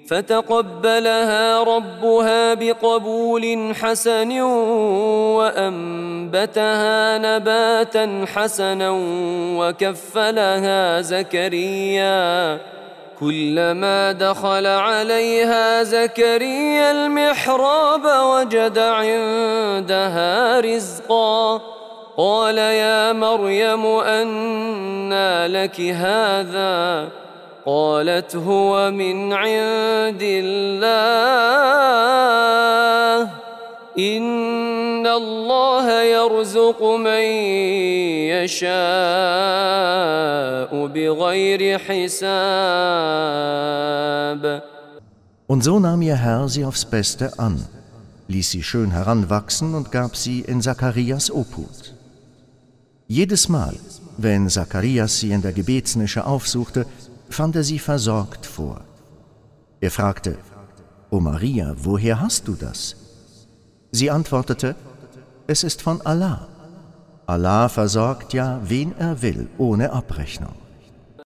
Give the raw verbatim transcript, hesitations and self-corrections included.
فتقبلها ربها بقبول حسن وأنبتها نباتا حسنا وكفلها زكريا. كلما دخل عليها زكريا المحراب وجد عندها رزقا. قال يا مريم أنى لك هذا؟ قالت هو من عند الله إن الله يرزق من يشاء بغير حساب. Und so nahm ihr Herr sie aufs Beste an, ließ sie schön heranwachsen und gab sie in Zacharias Obhut. Jedes Mal, wenn Zacharias sie in der Gebetsnische aufsuchte, fand er sie versorgt vor. Er fragte: »O Maria, woher hast du das?« Sie antwortete: »Es ist von Allah. Allah versorgt ja, wen er will, ohne Abrechnung.«